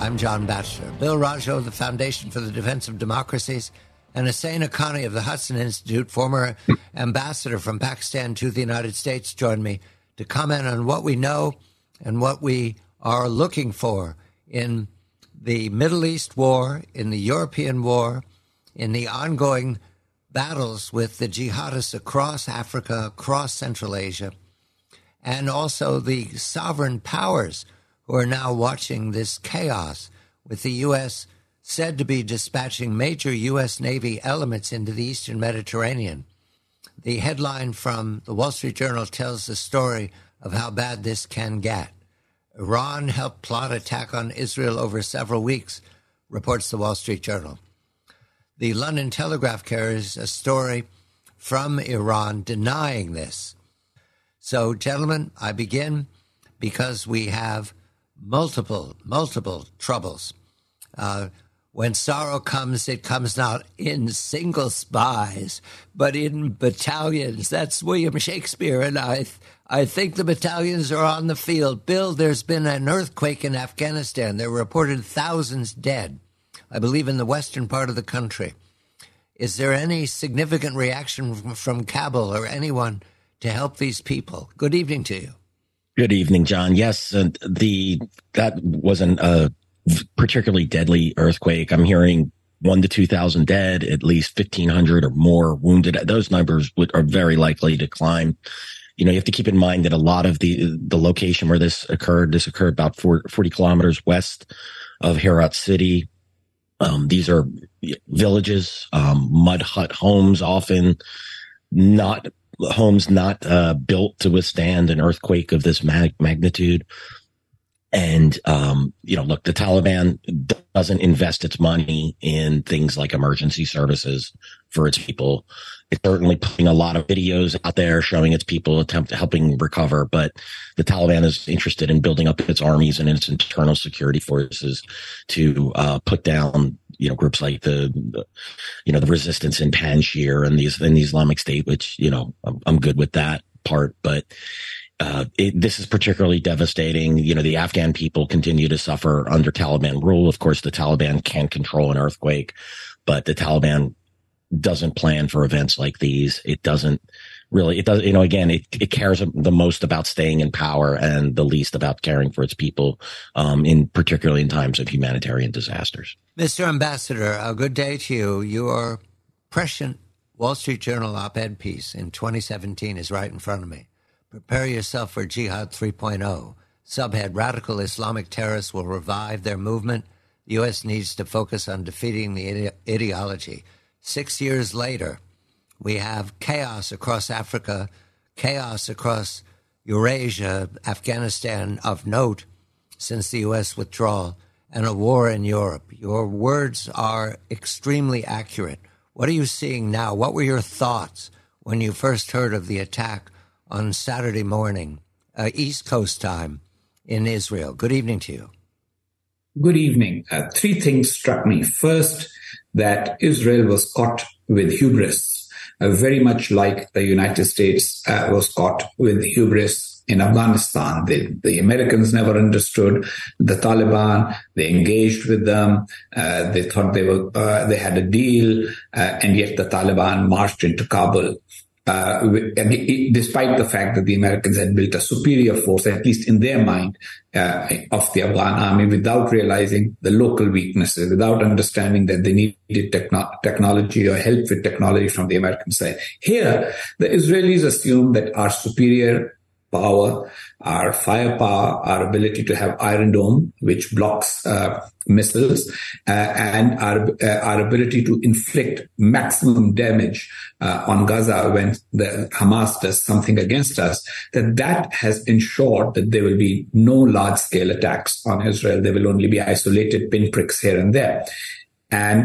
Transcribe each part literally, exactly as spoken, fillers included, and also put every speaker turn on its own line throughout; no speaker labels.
I'm John Batchelor. Bill Rajo, the Foundation for the Defense of Democracies, and Hussein Haqqani of the Hudson Institute, former ambassador from Pakistan to the United States, joined me to comment on what we know and what we are looking for in the Middle East war, in the European war, in the ongoing battles with the jihadists across Africa, across Central Asia, and also the sovereign powers who are now watching this chaos with the U S said to be dispatching major U S Navy elements into the Eastern Mediterranean. The headline from the Wall Street Journal tells the story of how bad this can get. Iran helped plot attack on Israel over several weeks, reports the Wall Street Journal. The London Telegraph carries a story from Iran denying this. So, gentlemen, I begin because we have multiple, multiple troubles. Uh, when sorrow comes, it comes not in single spies, but in battalions. That's William Shakespeare, and I, I think the battalions are on the field. Bill, there's been an earthquake in Afghanistan. There were reported thousands dead, I believe, in the western part of the country. Is there any significant reaction from, from Kabul or anyone to help these people? Good evening to you.
Good evening, John. Yes, uh, the that wasn't a particularly deadly earthquake. I'm hearing one to two thousand dead, at least fifteen hundred or more wounded. Those numbers would, are very likely to climb. You know, you have to keep in mind that a lot of the the location where this occurred, this occurred about forty kilometers west of Herat City. Um, these are villages, um, mud hut homes, often not homes not uh, built to withstand an earthquake of this mag- magnitude. And, um, you know, look, the Taliban doesn't invest its money in things like emergency services for its people. It's certainly putting a lot of videos out there showing its people attempt helping recover, but the Taliban is interested in building up its armies and its internal security forces to uh, put down, you know, groups like the, the, you know, the resistance in Panjshir and these in the Islamic State, which, you know, I'm, I'm good with that part, but Uh, it, this is particularly devastating. You know, the Afghan people continue to suffer under Taliban rule. Of course, the Taliban can control an earthquake, but the Taliban doesn't plan for events like these. It doesn't really, it does, you know, again, it, it cares the most about staying in power and the least about caring for its people, um, in particularly in times of humanitarian disasters.
Mister Ambassador, a good day to you. Your prescient Wall Street Journal op-ed piece in twenty seventeen is right in front of me. Prepare yourself for Jihad three point oh. Subhead, radical Islamic terrorists will revive their movement. The U S needs to focus on defeating the ide- ideology. Six years later, we have chaos across Africa, chaos across Eurasia, Afghanistan of note since the U S withdrawal, and a war in Europe. Your words are extremely accurate. What are you seeing now? What were your thoughts when you first heard of the attack on Saturday morning, uh, East Coast time in Israel? Good evening to you.
Good evening. Uh, three things struck me. First, that Israel was caught with hubris, uh, very much like the United States uh, was caught with hubris in Afghanistan. The, the Americans never understood the Taliban. They engaged with them. Uh, they thought they were uh, they had a deal, uh, and yet the Taliban marched into Kabul. Uh, and it, despite the fact that the Americans had built a superior force, at least in their mind, uh, of the Afghan army, without realizing the local weaknesses, without understanding that they needed techno- technology or help with technology from the American side. Here, the Israelis assume that our superior power, our firepower, our ability to have Iron Dome, which blocks uh, missiles, uh, and our uh, our ability to inflict maximum damage uh, on Gaza when the Hamas does something against us, that that has ensured that there will be no large-scale attacks on Israel. There will only be isolated pinpricks here and there. And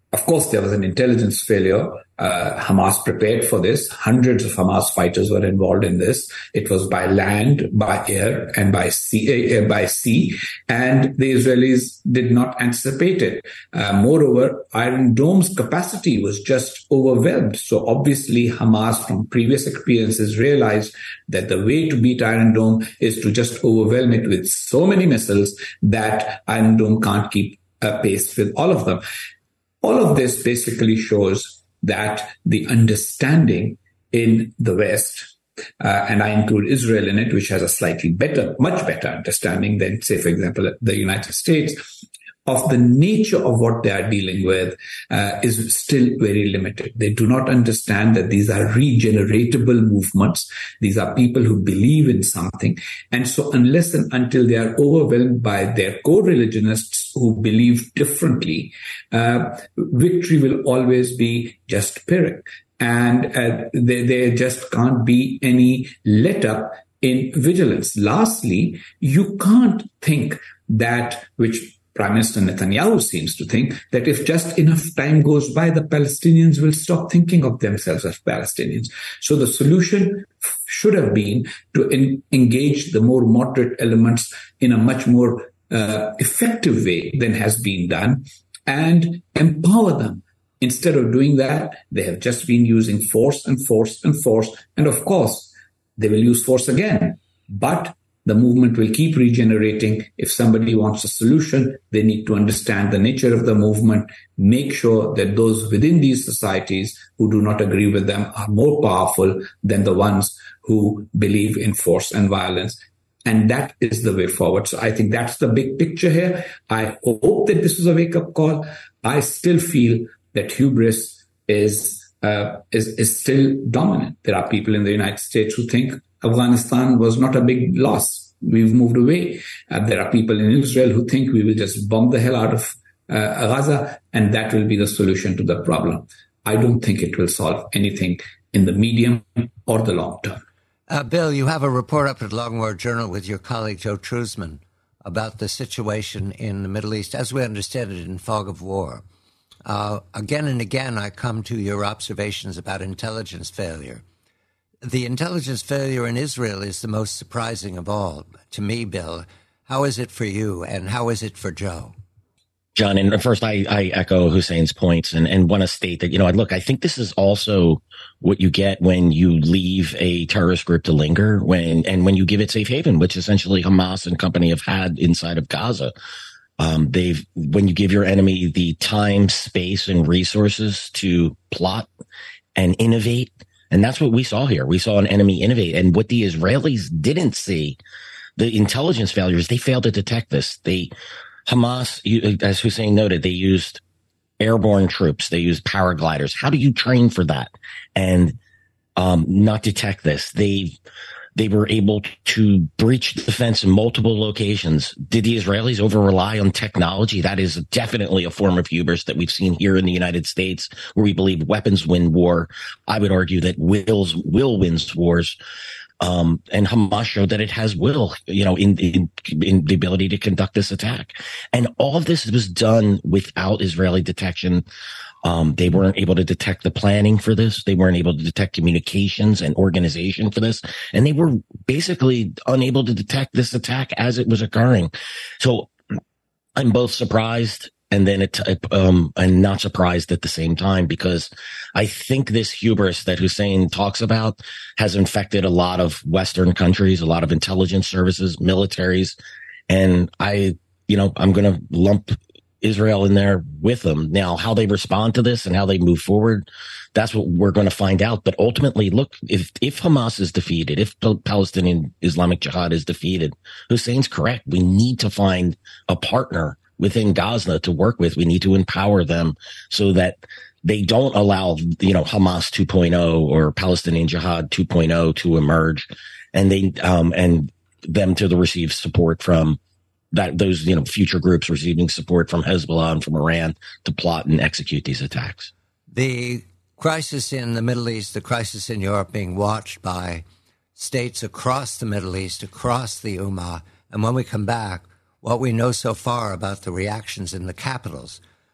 Of course, there was an intelligence failure. Uh, Hamas prepared for this. Hundreds of Hamas fighters were involved in this. It was by land, by air, and by sea. Uh, by sea, and the Israelis did not anticipate it. Uh, moreover, Iron Dome's capacity was just overwhelmed. So obviously, Hamas, from previous experiences, realized that the way to beat Iron Dome is to just overwhelm it with so many missiles that Iron Dome can't keep uh, pace with all of them. All of this basically shows that the understanding in the West, uh, and I include Israel in it, which has a slightly better, much better understanding than, say, for example, the United States, of the nature of what they are dealing with uh, is still very limited. They do not understand that these are regeneratable movements. These are people who believe in something. And so unless and until they are overwhelmed by their co-religionists who believe differently, uh, victory will always be just Pyrrhic. And uh, there, there just can't be any let up in vigilance. Lastly, you can't think that, which Prime Minister Netanyahu seems to think, that if just enough time goes by, the Palestinians will stop thinking of themselves as Palestinians. So the solution should have been to in, engage the more moderate elements in a much more uh, effective way than has been done and empower them. Instead of doing that, they have just been using force and force and force. And of course, they will use force again. But the movement will keep regenerating. If somebody wants a solution, they need to understand the nature of the movement, make sure that those within these societies who do not agree with them are more powerful than the ones who believe in force and violence. And that is the way forward. So I think that's the big picture here. I hope that this was a wake-up call. I still feel that hubris is, uh, is, is still dominant. There are people in the United States who think Afghanistan was not a big loss. We've moved away. Uh, there are people in Israel who think we will just bomb the hell out of uh, Gaza, and that will be the solution to the problem. I don't think it will solve anything in the medium or the long term.
Uh, Bill, you have a report up at Long War Journal with your colleague Joe Truzman about the situation in the Middle East, as we understand it, in fog of war. Uh, again and again, I come to your observations about intelligence failure. The intelligence failure in Israel is the most surprising of all. To me, Bill, how is it for you and how is it for Joe?
John, and first I, I echo Hussein's points and, and want to state that, you know, look, I think this is also what you get when you leave a terrorist group to linger when and when you give it safe haven, which essentially Hamas and company have had inside of Gaza. Um, they've when you give your enemy the time, space, and resources to plot and innovate. And that's what we saw here. We saw an enemy innovate. And what the Israelis didn't see, the intelligence failures, they failed to detect this. They, Hamas, as Hussein noted, they used airborne troops. They used paragliders. How do you train for that and um, not detect this? They they were able to breach the defense in multiple locations. Did the Israelis over rely on technology? That is definitely a form of hubris that we've seen here in the United States, where we believe weapons win war. I would argue that wills will wins wars. Um, and Hamas showed that it has will, you know, in, in, in the ability to conduct this attack. And all of this was done without Israeli detection. Um, they weren't able to detect the planning for this. They weren't able to detect communications and organization for this. And they were basically unable to detect this attack as it was occurring. So I'm both surprised and then it, um, and not surprised at the same time, because I think this hubris that Hussein talks about has infected a lot of Western countries, a lot of intelligence services, militaries. And I, you know, I'm going to lump Israel in there with them. Now, how they respond to this and how they move forward, that's what we're going to find out. But ultimately, look, if, if Hamas is defeated, if Palestinian Islamic Jihad is defeated, Hussein's correct. We need to find a partner within Gaza to work with. We need to empower them so that they don't allow, you know, Hamas two point oh or Palestinian Jihad two point oh to emerge, and they, um, and them to receive support from that, those, you know, future groups receiving support from Hezbollah and from Iran to plot and execute these attacks.
The crisis in the Middle East, the crisis in Europe being watched by states across the Middle East, across the Ummah. And when we come back, what we know so far about the reactions in the capitals.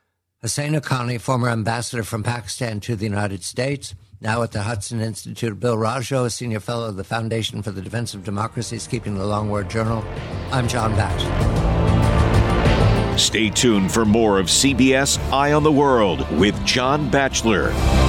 Hossein Haqqani, former ambassador from Pakistan to the United States, now at the Hudson Institute. Bill Rajo, a senior fellow of the Foundation for the Defense of Democracy, is keeping the Long Word Journal. I'm John Batchelor.
Stay tuned for more of C B S Eye on the World with John Batchelor.